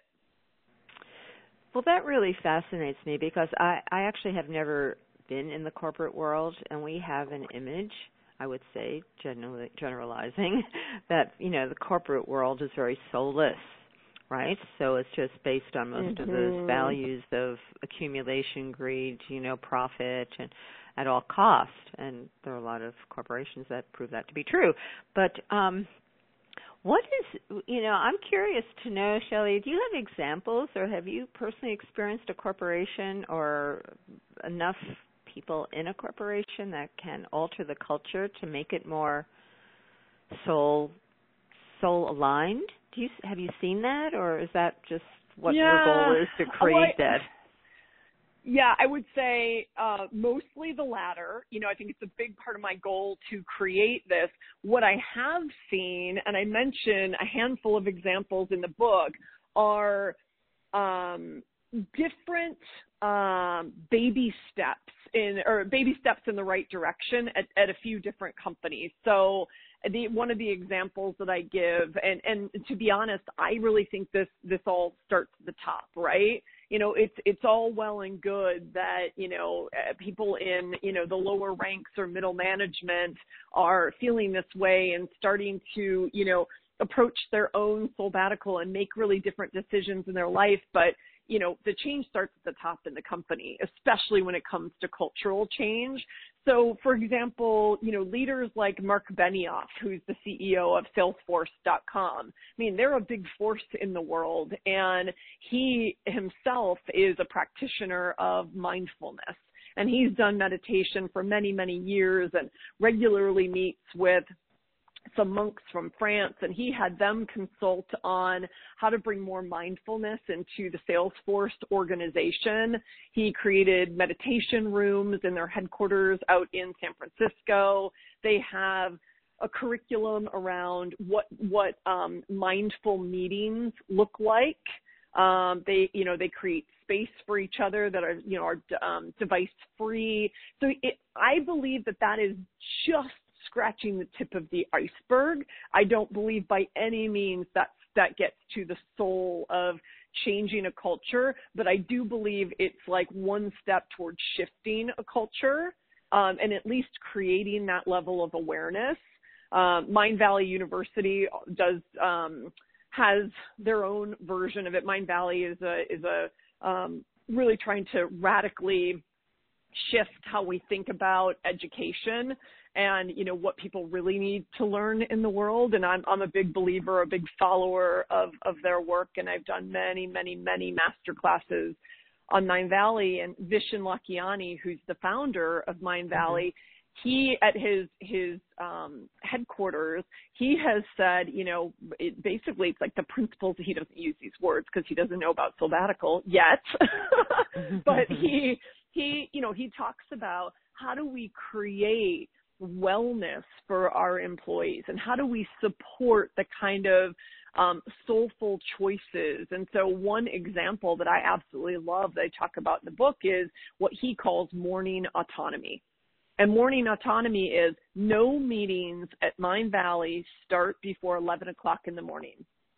Well, that really fascinates me because I, I actually have never been in the corporate world, and we have an image, I would say, generally, generalizing, that, you know, the corporate world is very soulless, right? So it's just based on most mm-hmm. of those values of accumulation, greed, you know, profit, and at all cost. And there are a lot of corporations that prove that to be true. But um, What is, you know, I'm curious to know, Shelley, do you have examples or have you personally experienced a corporation or enough people in a corporation that can alter the culture to make it more soul soul aligned? Do you have you seen that, or is that just what yeah. your goal is to create well, I, that? Yeah, I would say uh, mostly the latter. You know, I think it's a big part of my goal to create this. What I have seen, and I mention a handful of examples in the book, are um, different um, baby steps in, or baby steps in the right direction at, at a few different companies. So the, one of the examples that I give, and, and to be honest, I really think this, this all starts at the top, right? You know, it's, it's all well and good that, you know, uh, people in, you know, the lower ranks or middle management are feeling this way and starting to, you know, approach their own sabbatical and make really different decisions in their life. But, you know, the change starts at the top in the company, especially when it comes to cultural change. So, for example, you know, leaders like Mark Benioff, who's the C E O of Salesforce dot com, I mean, they're a big force in the world, and he himself is a practitioner of mindfulness. And he's done meditation for many, many years and regularly meets with some monks from France, and he had them consult on how to bring more mindfulness into the Salesforce organization. He created meditation rooms in their headquarters out in San Francisco. They have a curriculum around what what um, mindful meetings look like. Um, they, you know, they create space for each other that are, you know, are um, device free. So it, I believe that that is just scratching the tip of the iceberg. I don't believe by any means that that gets to the soul of changing a culture, but I do believe it's like one step towards shifting a culture um, and at least creating that level of awareness. Um, Mindvalley University does um, has their own version of it. Mindvalley is a is a um, really trying to radically shift how we think about education and, you know, what people really need to learn in the world. And I'm, I'm a big believer, a big follower of, of their work. And I've done many, many, many master classes on Mindvalley. And Vishen Lakhiani, who's the founder of Mindvalley, mm-hmm. he, at his, his um, headquarters, he has said, you know, it, basically it's like the principles, he doesn't use these words because he doesn't know about sabbatical yet, but he, he, you know, he talks about how do we create wellness for our employees and how do we support the kind of um, soulful choices. And so one example that I absolutely love that I talk about in the book is what he calls morning autonomy. And morning autonomy is no meetings at Mindvalley start before eleven o'clock in the morning.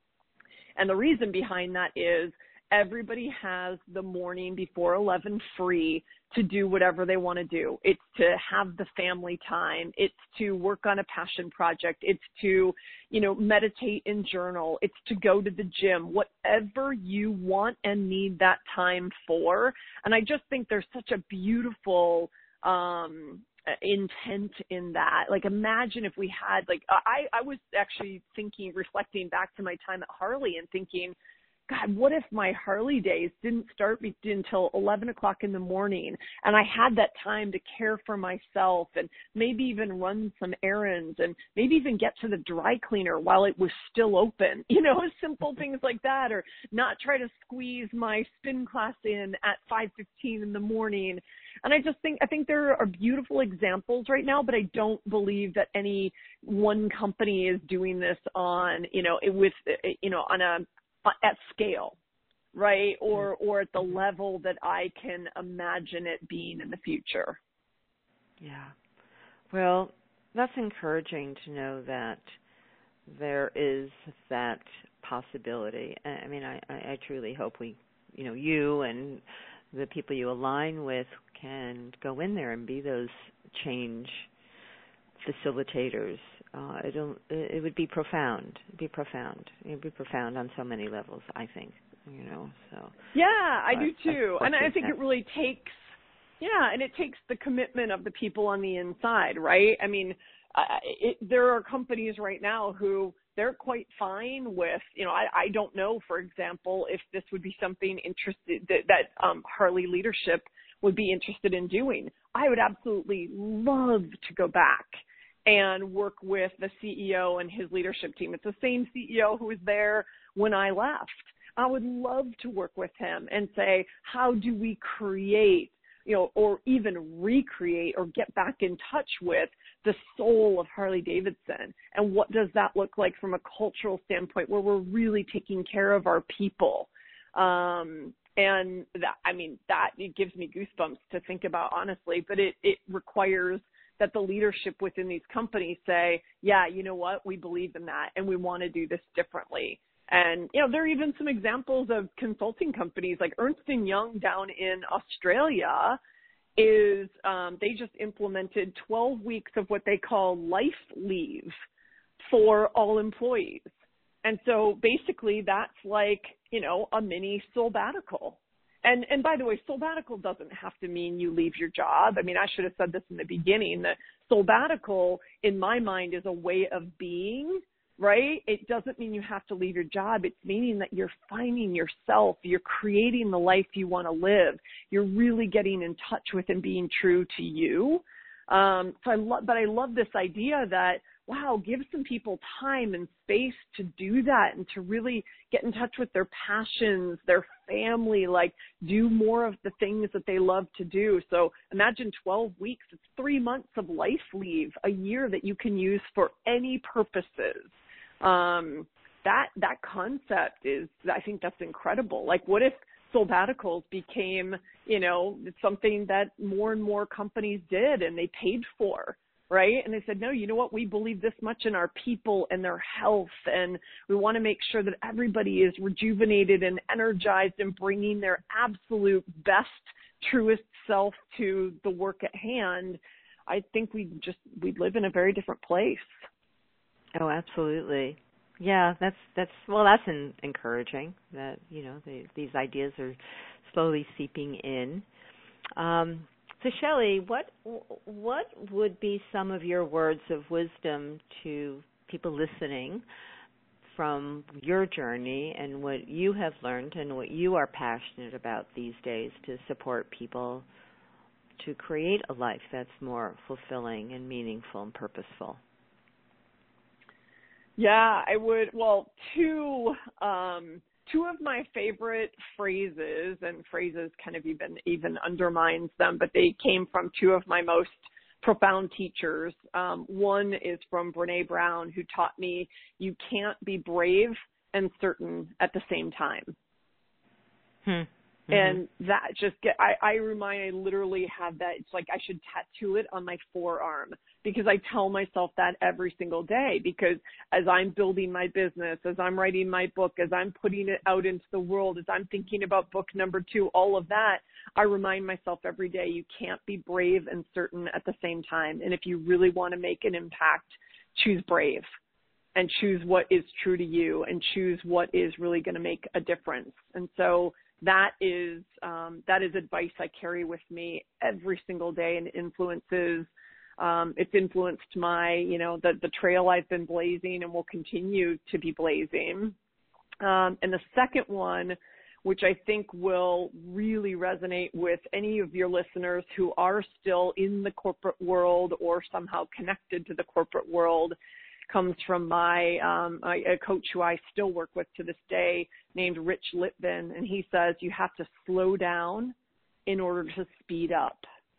And the reason behind that is everybody has the morning before eleven free to do whatever they want to do. It's to have the family time. It's to work on a passion project. It's to, you know, meditate and journal. It's to go to the gym, whatever you want and need that time for. And I just think there's such a beautiful um, intent in that. Like, imagine if we had, like, I, I was actually thinking, reflecting back to my time at Harley and thinking, God, what if my Harley days didn't start until eleven o'clock in the morning and I had that time to care for myself and maybe even run some errands and maybe even get to the dry cleaner while it was still open, you know, simple things like that, or not try to squeeze my spin class in at five fifteen in the morning. And I just think, I think there are beautiful examples right now, but I don't believe that any one company is doing this on, you know, it with, you know, on a, at scale, right? Or or at the level that I can imagine it being in the future. Yeah. Well, that's encouraging to know that there is that possibility. I mean, I, I truly hope we, you know, you and the people you align with can go in there and be those change facilitators. Uh, it'll, it would be profound. It'd be profound. It'd be profound on so many levels, I think, you know, so. Yeah, I do too. I, and I think it really takes, yeah, and it takes the commitment of the people on the inside, right? I mean, uh, it, there are companies right now who they're quite fine with, you know, I, I don't know, for example, if this would be something interested that, that um, Harley leadership would be interested in doing. I would absolutely love to go back and work with the C E O and his leadership team. It's the same C E O who was there when I left. I would love to work with him and say, how do we create, you know, or even recreate or get back in touch with the soul of Harley Davidson? And what does that look like from a cultural standpoint where we're really taking care of our people? Um, and that, I mean, that it gives me goosebumps to think about, honestly, but it, it requires that the leadership within these companies say, yeah, you know what, we believe in that and we want to do this differently. And, you know, there are even some examples of consulting companies like Ernst and Young down in Australia is um, they just implemented twelve weeks of what they call life leave for all employees. And so basically that's like, you know, a mini sabbatical. And, and by the way, sabbatical doesn't have to mean you leave your job. I mean, I should have said this in the beginning, that sabbatical in my mind is a way of being, right? It doesn't mean you have to leave your job. It's meaning that you're finding yourself. You're creating the life you want to live. You're really getting in touch with and being true to you. Um, so I love, but I love this idea that, wow, give some people time and space to do that and to really get in touch with their passions, their family, like do more of the things that they love to do. So imagine twelve weeks. It's three months of life leave a year that you can use for any purposes. Um, that, that concept is, I think that's incredible. Like, what if sabbaticals became, you know, something that more and more companies did and they paid for, right? And they said, no, you know what? We believe this much in our people and their health, and we want to make sure that everybody is rejuvenated and energized and bringing their absolute best, truest self to the work at hand. I think we just, we'd live in a very different place. Oh, absolutely. Yeah, that's, that's, well, that's an encouraging that, you know, they, these ideas are slowly seeping in. Um, so Shelley, what, what would be some of your words of wisdom to people listening from your journey and what you have learned and what you are passionate about these days to support people to create a life that's more fulfilling and meaningful and purposeful? Yeah, I would, well, two, um, two of my favorite phrases, and phrases kind of even, even undermines them, but they came from two of my most profound teachers. Um, one is from Brené Brown, who taught me you can't be brave and certain at the same time. Hmm. Mm-hmm. And that just get, I, I remind, I literally have that. It's like I should tattoo it on my forearm, because I tell myself that every single day, because as I'm building my business, as I'm writing my book, as I'm putting it out into the world, as I'm thinking about book number two, all of that, I remind myself every day, you can't be brave and certain at the same time. And if you really want to make an impact, choose brave and choose what is true to you and choose what is really going to make a difference. And so that is um, that is advice I carry with me every single day, and influences. Um, it's influenced my, you know, the, the trail I've been blazing and will continue to be blazing. Um, and the second one, which I think will really resonate with any of your listeners who are still in the corporate world or somehow connected to the corporate world, comes from my um, a coach who I still work with to this day, named Rich Litvin, and he says you have to slow down in order to speed up.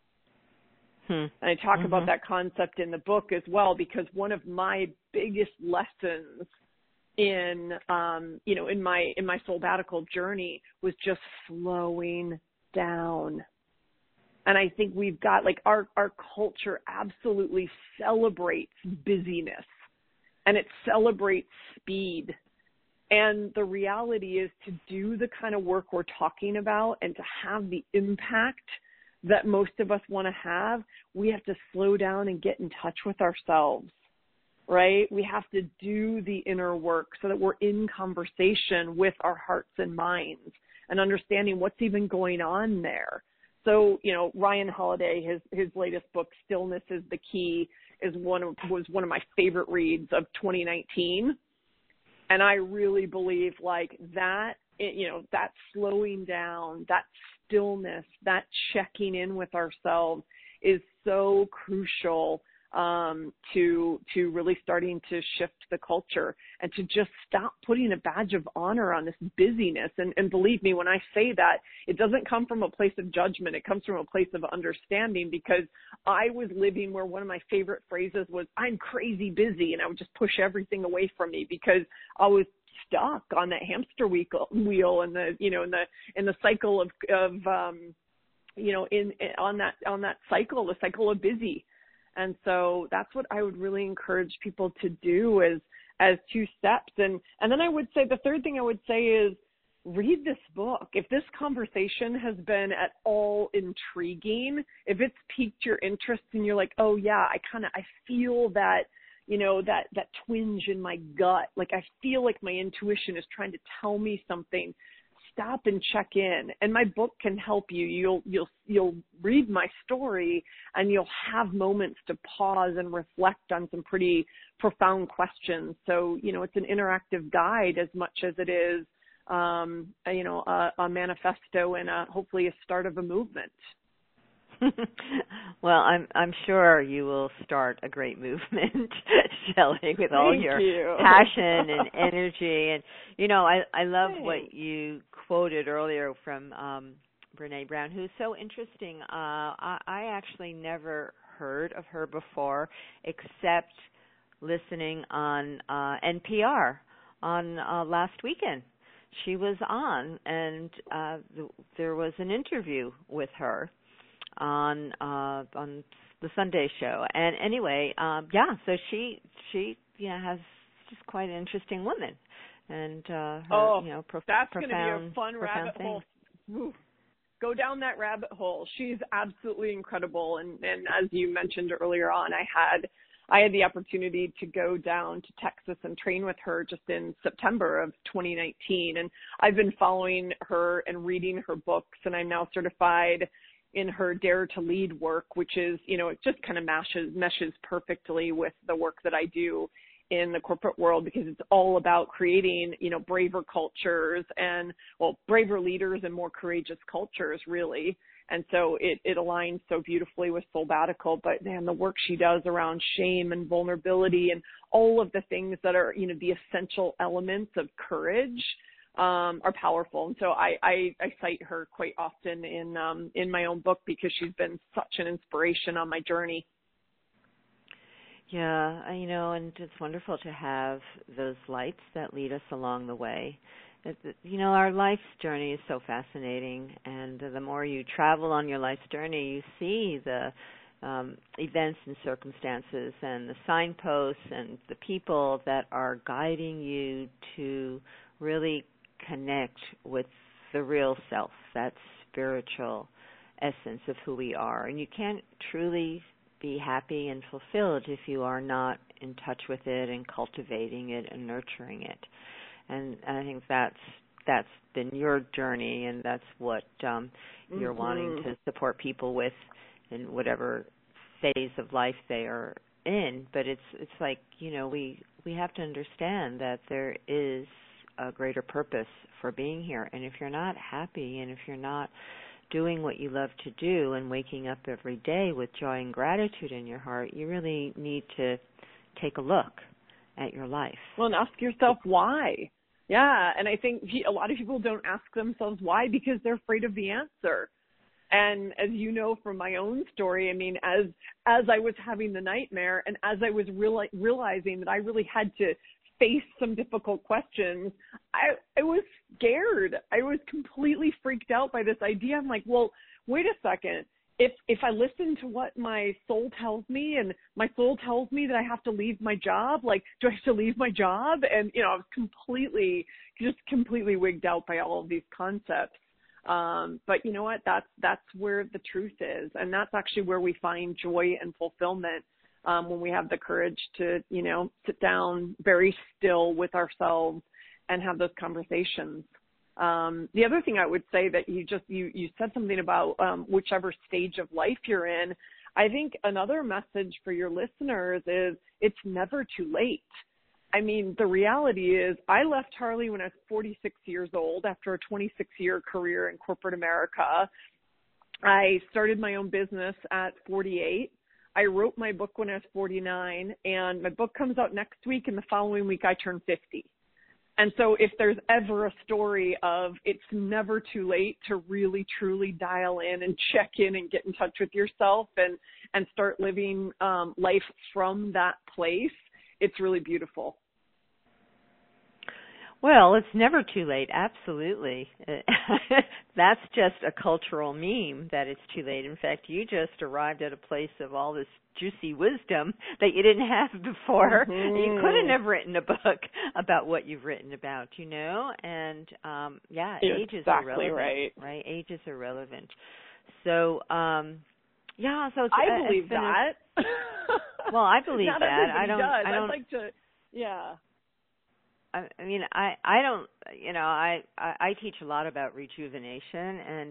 Hmm. And I talk mm-hmm. about that concept in the book as well, because one of my biggest lessons in um, you know in my in my sabbatical journey was just slowing down. And I think we've got, like, our our culture absolutely celebrates busyness. And it celebrates speed. And the reality is, to do the kind of work we're talking about and to have the impact that most of us want to have, we have to slow down and get in touch with ourselves, right? We have to do the inner work so that we're in conversation with our hearts and minds and understanding what's even going on there. So, you know, Ryan Holiday, his, his latest book, Stillness is the Key, is one of, was one of my favorite reads of twenty nineteen. And I really believe like that, you know, that slowing down, that stillness, that checking in with ourselves is so crucial um, to to really starting to shift the culture and to just stop putting a badge of honor on this busyness. And, and believe me, when I say that, it doesn't come from a place of judgment. It comes from a place of understanding, because I was living where one of my favorite phrases was, I'm crazy busy, and I would just push everything away from me because I was stuck on that hamster wheel and the, you know, in the, in the cycle of, of, um, you know, in, in, on that, on that cycle, the cycle of busy. And so that's what I would really encourage people to do as, as two steps. And, and then I would say the third thing I would say is read this book. If this conversation has been at all intriguing, if it's piqued your interest and you're like, oh yeah, I kind of, I feel that, you know, that, that twinge in my gut, like I feel like my intuition is trying to tell me something, stop and check in. And my book can help you. You'll, you'll, you'll read my story and you'll have moments to pause and reflect on some pretty profound questions. So, you know, it's an interactive guide as much as it is, um, a, you know, a, a manifesto and a, hopefully a start of a movement. Well, I'm I'm sure you will start a great movement, Shelley, with all Thank your you. passion and energy. And you know, I I love Thanks. what you quoted earlier from um, Brene Brown, who's so interesting. Uh, I, I actually never heard of her before, except listening on uh, N P R on uh, last weekend. She was on, and uh, th- there was an interview with her on uh on the Sunday show. And anyway, um yeah, so she she you know has just quite an interesting woman, and uh her, oh you know prof- that's profound going to be a fun rabbit thing. hole. Ooh. Go down that rabbit hole. She's absolutely incredible. And and as you mentioned earlier on, I had I had the opportunity to go down to Texas and train with her just in September of twenty nineteen, and I've been following her and reading her books, and I'm now certified in her Dare to Lead work, which is, you know, it just kind of meshes, meshes perfectly with the work that I do in the corporate world, because it's all about creating, you know, braver cultures and, well, braver leaders and more courageous cultures, really. And so it, it aligns so beautifully with Soulbatical. But man, the work she does around shame and vulnerability and all of the things that are, you know, the essential elements of courage, Um, are powerful. And so I, I, I cite her quite often in um, in my own book, because she's been such an inspiration on my journey. Yeah, you know, and it's wonderful to have those lights that lead us along the way. You know, our life's journey is so fascinating, and the more you travel on your life's journey, you see the um, events and circumstances and the signposts and the people that are guiding you to really connect with the real self, that spiritual essence of who we are. And you can't truly be happy and fulfilled if you are not in touch with it and cultivating it and nurturing it. And I think that's that's been your journey, and that's what um, you're Mm-hmm. wanting to support people with in whatever phase of life they are in. But it's it's like, you know, we we have to understand that there is a greater purpose for being here. And if you're not happy, and if you're not doing what you love to do and waking up every day with joy and gratitude in your heart, you really need to take a look at your life. Well, and ask yourself why. Yeah, and I think a lot of people don't ask themselves why because they're afraid of the answer. And as you know from my own story, I mean, as as I was having the nightmare and as I was reali- realizing that I really had to face some difficult questions, I, I was scared. I was completely freaked out by this idea. I'm like, well, wait a second. If if I listen to what my soul tells me, and my soul tells me that I have to leave my job, like, do I have to leave my job? And, you know, I was completely, just completely wigged out by all of these concepts. Um, but you know what? That's that's where the truth is, and that's actually where we find joy and fulfillment. Um, when we have the courage to, you know, sit down very still with ourselves and have those conversations. Um, the other thing I would say that you just, you, you said something about um, whichever stage of life you're in. I think another message for your listeners is it's never too late. I mean, the reality is I left Harley when I was forty-six years old after a twenty-six year career in corporate America. I started my own business at forty-eight. I wrote my book when I was forty-nine, and my book comes out next week, and the following week I turn fifty. And so if there's ever a story of it's never too late to really, truly dial in and check in and get in touch with yourself and, and start living um, life from that place, it's really beautiful. Well, it's never too late. Absolutely. That's just a cultural meme that it's too late. In fact, you just arrived at a place of all this juicy wisdom that you didn't have before. Mm-hmm. You couldn't have written a book about what you've written about, you know? And, um, yeah, You're age is exactly irrelevant. Right. right? Age is irrelevant. So, um, yeah, so it's, I believe it's that. A, well, I believe Not that. I don't, does. I don't I'd like to, yeah. I mean, I, I don't, you know, I, I, I teach a lot about rejuvenation, and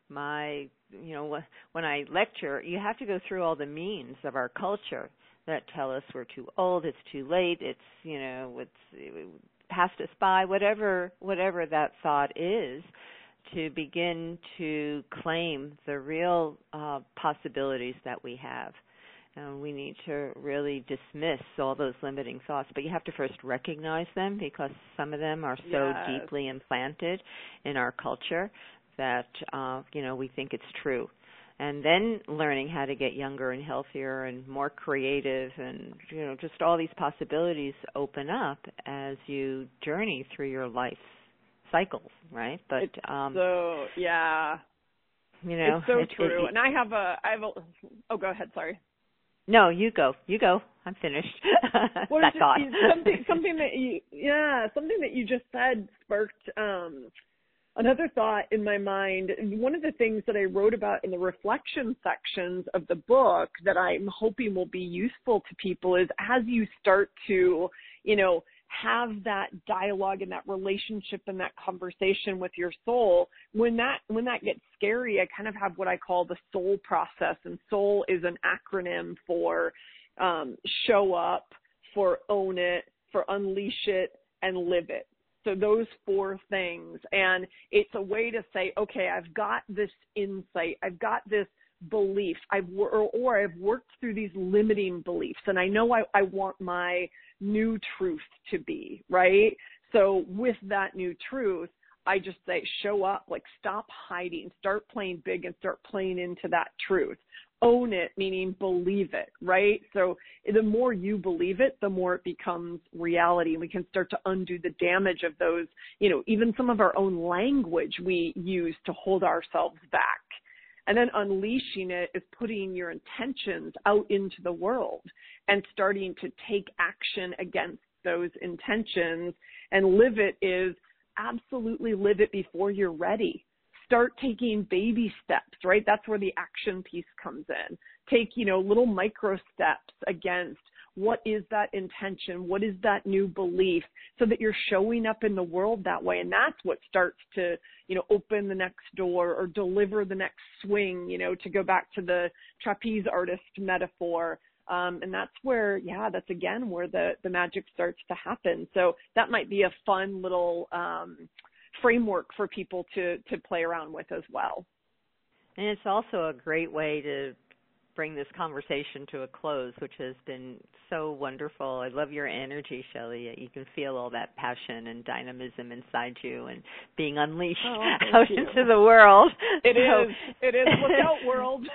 my, you know, when I lecture, you have to go through all the memes of our culture that tell us we're too old, it's too late, it's, you know, it's it passed us by, whatever, whatever that thought is, to begin to claim the real uh, possibilities that we have. Uh, we need to really dismiss all those limiting thoughts, but you have to first recognize them, because some of them are so yes. deeply implanted in our culture that, uh, you know, we think it's true. And then learning how to get younger and healthier and more creative, and, you know, just all these possibilities open up as you journey through your life cycles, right? But it's um, so yeah, you know, it's so it, true. it, and I have a, I have a. Oh, go ahead. Sorry. No, you go. You go. I'm finished. Well, that just, thought. something, something that you, yeah, something that you just said sparked um, another thought in my mind. One of the things that I wrote about in the reflection sections of the book that I'm hoping will be useful to people is as you start to, you know, have that dialogue and that relationship and that conversation with your soul, when that when that gets scary, I kind of have what I call the soul process. And soul is an acronym for um, show up, for own it, for unleash it, and live it. So those four things. And it's a way to say, okay, I've got this insight, I've got this belief, I've or, or I've worked through these limiting beliefs, and I know I, I want my new truth to be, right? So with that new truth, I just say, show up, like stop hiding, start playing big and start playing into that truth. Own it, meaning believe it, right? So the more you believe it, the more it becomes reality, and we can start to undo the damage of those, you know, even some of our own language we use to hold ourselves back. And then unleashing it is putting your intentions out into the world and starting to take action against those intentions. And live it is absolutely live it before you're ready. Start taking baby steps, right? That's where the action piece comes in. Take, you know, little micro steps against what is that intention? What is that new belief, so that you're showing up in the world that way? And that's what starts to, you know, open the next door or deliver the next swing, you know, to go back to the trapeze artist metaphor. Um, and that's where, yeah, that's again where the, the magic starts to happen. So that might be a fun little um, framework for people to, to play around with as well. And it's also a great way to bring this conversation to a close, which has been so wonderful. I love your energy, Shelley. You can feel all that passion and dynamism inside you and being unleashed oh, out you. into the world. It so, is. It is. Look out, world.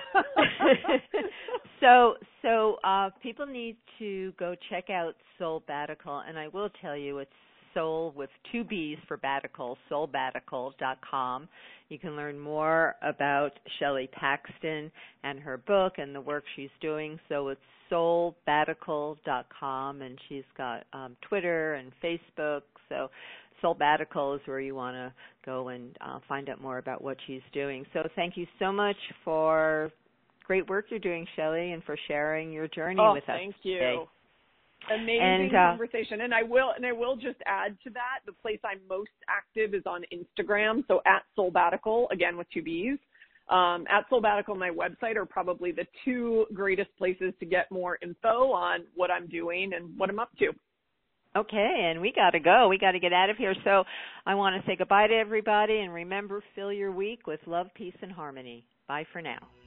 so, so uh, people need to go check out Soulbatical, and I will tell you, it's Soul with two B's for Batical, soul batical dot com. You can learn more about Shelley Paxton and her book and the work she's doing. So it's soul batical dot com, and she's got um, Twitter and Facebook. So Soulbatical is where you want to go and uh, find out more about what she's doing. So thank you so much for great work you're doing, Shelley, and for sharing your journey oh, with us thank you. today. Amazing and, uh, conversation. And I will and I will just add to that, the place I'm most active is on Instagram, so at Soulbatical, again with two B's. Um, at Soulbatical and my website are probably the two greatest places to get more info on what I'm doing and what I'm up to. Okay, and we got to go. We got to get out of here. So I want to say goodbye to everybody, and remember, fill your week with love, peace, and harmony. Bye for now.